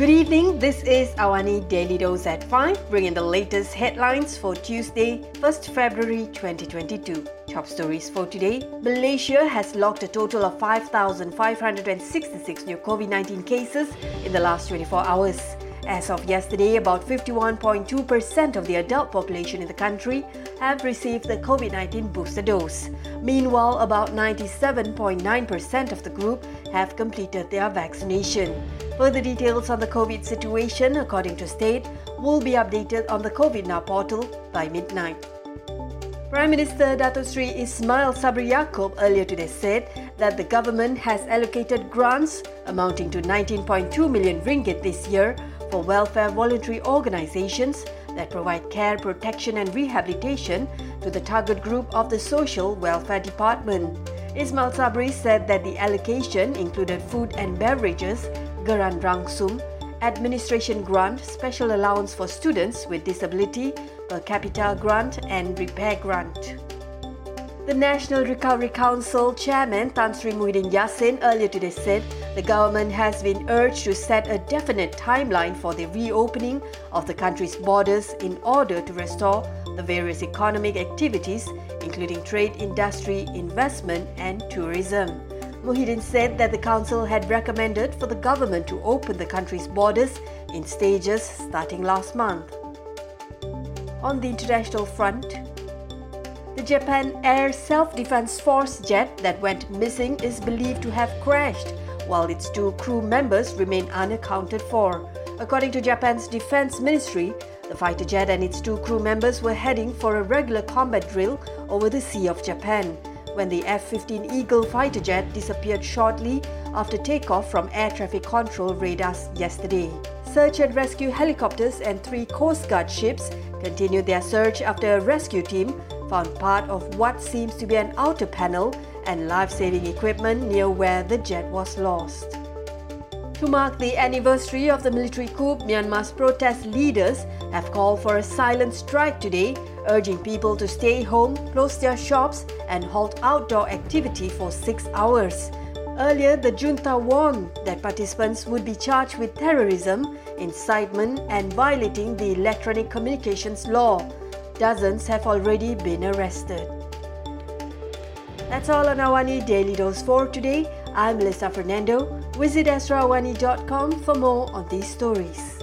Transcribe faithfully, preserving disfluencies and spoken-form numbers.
Good evening, this is Awani Daily Dose at five, bringing the latest headlines for Tuesday, first February twenty twenty-two. Top stories for today. Malaysia has logged a total of five thousand five hundred sixty-six new COVID nineteen cases in the last twenty-four hours. As of yesterday, about fifty-one point two percent of the adult population in the country have received the COVID nineteen booster dose. Meanwhile, about ninety-seven point nine percent of the group have completed their vaccination. Further details on the COVID situation, according to State, will be updated on the COVID Now portal by midnight. Prime Minister Dato Sri Ismail Sabri Yaakob earlier today said that the government has allocated grants amounting to nineteen point two million ringgit this year for welfare voluntary organisations that provide care, protection and rehabilitation to the target group of the Social Welfare Department. Ismail Sabri said that the allocation included food and beverages, Geran Rangsum, administration grant, special allowance for students with disability, per capita grant and repair grant. The National Recovery Council Chairman Tan Sri Muhyiddin Yassin earlier today said the government has been urged to set a definite timeline for the reopening of the country's borders in order to restore the various economic activities, including trade, industry, investment and tourism. Muhyiddin said that the council had recommended for the government to open the country's borders in stages starting last month. On the international front, the Japan Air Self-Defense Force jet that went missing is believed to have crashed, while its two crew members remain unaccounted for. According to Japan's Defense Ministry, the fighter jet and its two crew members were heading for a regular combat drill over the Sea of Japan when the F fifteen Eagle fighter jet disappeared shortly after takeoff from air traffic control radars yesterday. Search and rescue helicopters and three Coast Guard ships continued their search after a rescue team found part of what seems to be an outer panel and life-saving equipment near where the jet was lost. To mark the anniversary of the military coup, Myanmar's protest leaders have called for a silent strike today, urging people to stay home, close their shops and halt outdoor activity for six hours. Earlier, the junta warned that participants would be charged with terrorism, incitement and violating the Electronic Communications Law. Dozens have already been arrested. That's all on Awani Daily Dose for today. I'm Melissa Fernando. Visit astro awani dot com for more on these stories.